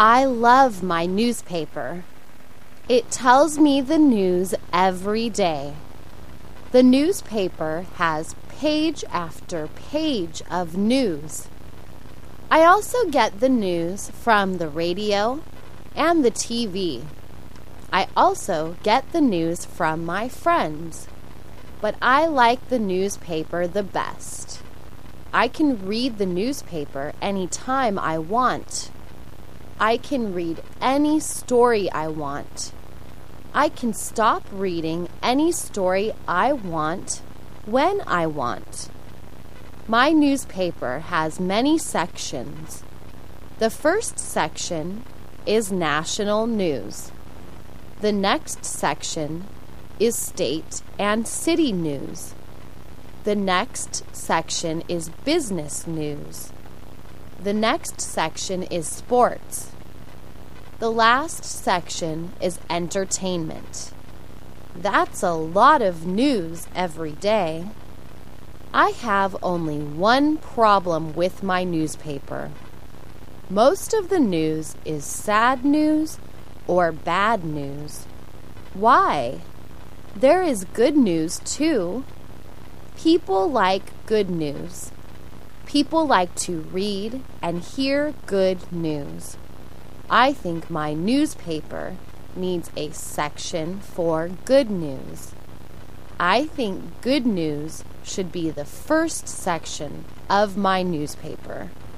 I love my newspaper. It tells me the news every day. The newspaper has page after page of news. I also get the news from the radio and the TV. I also get the news from my friends, but I like the newspaper the best. I can read the newspaper anytime I want. I can read any story I want. I can stop reading any story I want when I want. My newspaper has many sections. The first section is national news. The next section is state and city news. The next section is business news. The next section is sports. The last section is entertainment. That's a lot of news every day. I have only one problem with my newspaper. Most of the news is sad news or bad news. Why? There is good news too. People like good news. People like to read and hear good news. I think my newspaper needs a section for good news. I think good news should be the first section of my newspaper.